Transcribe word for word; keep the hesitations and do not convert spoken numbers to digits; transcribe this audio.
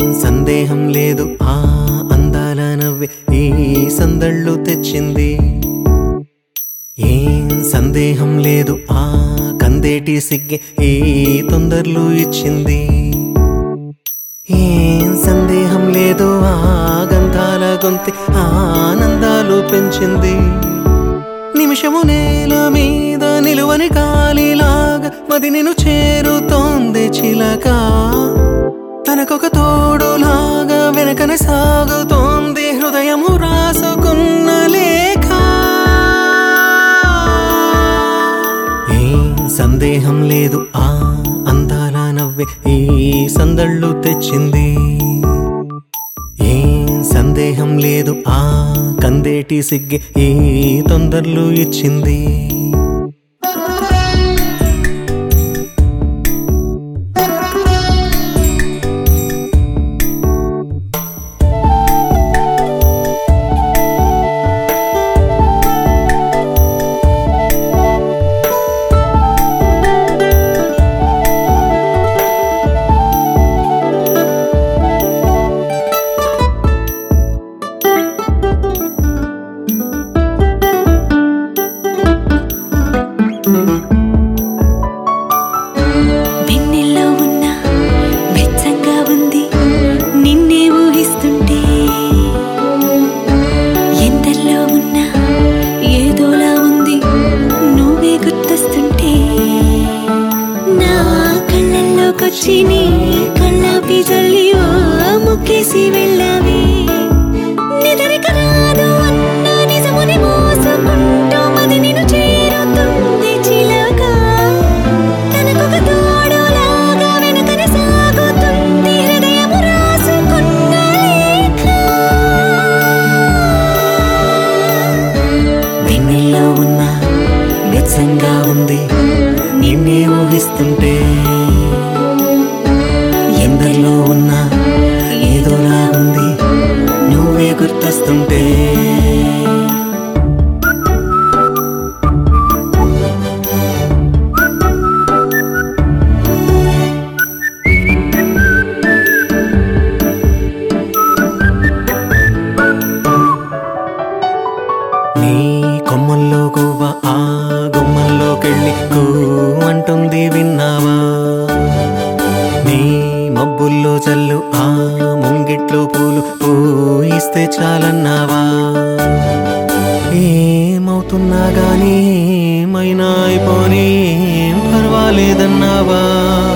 సందేహం లేదు ఆ అందాల నవ్వే ఈ సందళ్ళు తెచ్చింది. ఏం సందేహం లేదు ఆ కందేటి సిగ్గే ఈ తొందరలు ఇచ్చింది. ఏం సందేహం లేదు ఆ గంధాల గొంతి ఆనందాలు పెంచింది. నిమిషము నేల మీద నిలువని గాలిలాగా మది నిన్ను చేరుతోంది చిలక. తనకొక తోడులాగా వెనకనే సాగుతోంది హృదయము రాసుకున్న లేఖ. ఏం సందేహం లేదు ఆ అందాల నవ్వే ఈ సందళ్ళు తెచ్చింది. ఏం సందేహం లేదు ఆ కందేటి సిగ్గే ఈ తొందరలు ఇచ్చింది. వెన్నెల్లో ఉన్న వెచ్చంగా ఉంది నిన్నే ఊహిస్తుంటే. ఎందల్లో ఉన్న ఏదోలా ఉంది నువ్వే గుర్తొస్తుంటే. నా కళ్ళల్లోకొచ్చి నీ కళ్ళాపి జల్లి ఓ ముక్కేసి వెళ్ళావే. నిదరిక రాదు అన్న నిజముని మోసుకుంటూ మది నిన్ను చేరుతుంది చిలక. తనకొక తోడులాగా వెనకనే సాగుతుంది హృదయము రాసుకున్న లేఖ. వెన్నెల్లో ఉన్న వెచ్చంగా ఉంది నిన్నే ఊహిస్తుంటే. ఎందరిలో ఉన్న ఏదోలా ఉంది నువ్వే గుర్తొస్తుంటే. నీ కొమ్మల్లో గువ్వ ఆ గుమ్మల్లోకెళ్ళి కూ అంటుంది విన్నావా. నీ మబ్బుల్లో చల్లు ఆ ముంగిట్లో పూలు పూయిస్తే చాలన్నావా. ఏమవుతున్నా గానీ ఏమైనా అయిపోనీ పర్వాలేదన్నావా.